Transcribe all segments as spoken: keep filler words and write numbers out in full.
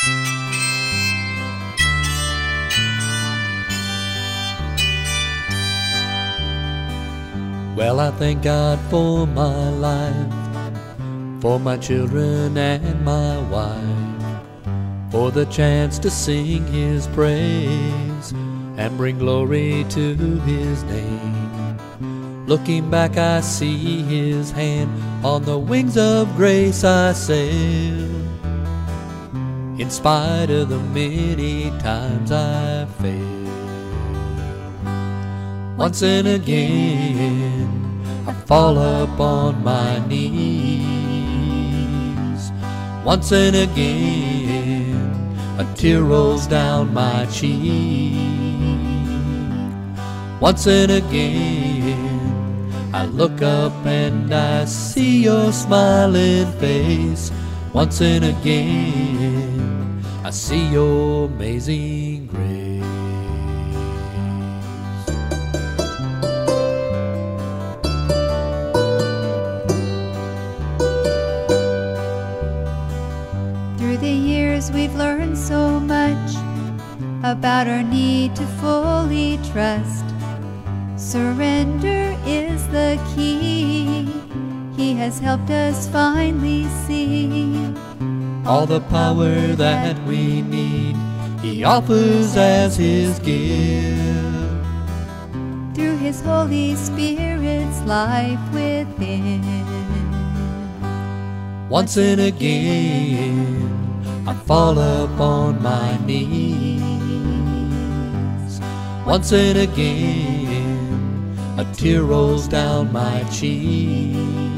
Well, I thank God for my life, for my children and my wife, for the chance to sing His praise and bring glory to His name. Looking back, I see His hand, on the wings of grace I sail, in spite of the many times I failed. Once and again I fall upon my knees. Once and again a tear rolls down my cheek. Once and again I look up and I see your smiling face. Once and again I see your amazing grace. Through the years we've learned so much about our need to fully trust. Surrender is the key. He has helped us finally see all the power that we need. He offers as His gift through His Holy Spirit's life within. Once and again I fall upon my knees. Once and again a tear rolls down my cheek.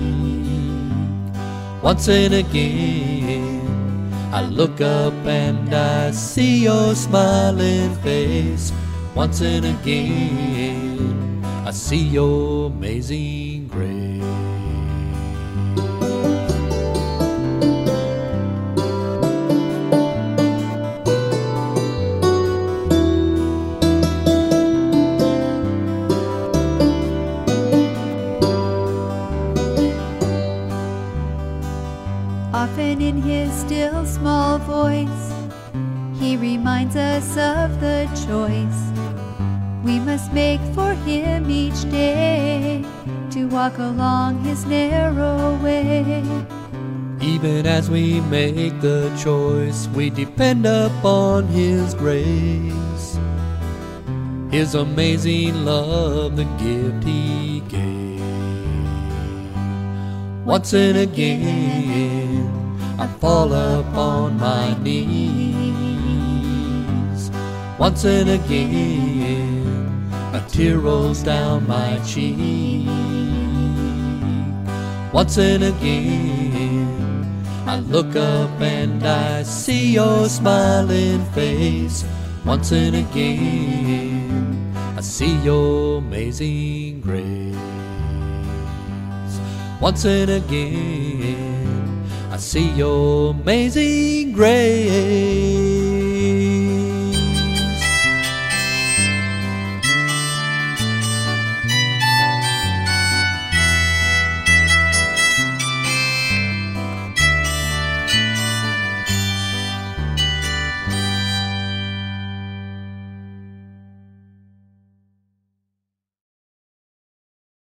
Once and again I look up and I see your smiling face. Once and again I see your amazing grace. Often in His still small voice, He reminds us of the choice we must make for Him each day, to walk along His narrow way. Even as we make the choice, we depend upon His grace, His amazing love, the gift He gave. Once and again I fall upon my knees. Once and again a tear rolls down my cheek. Once and again I look up and I see your smiling face. Once and again I see your amazing grace. Once and again I see your amazing grace.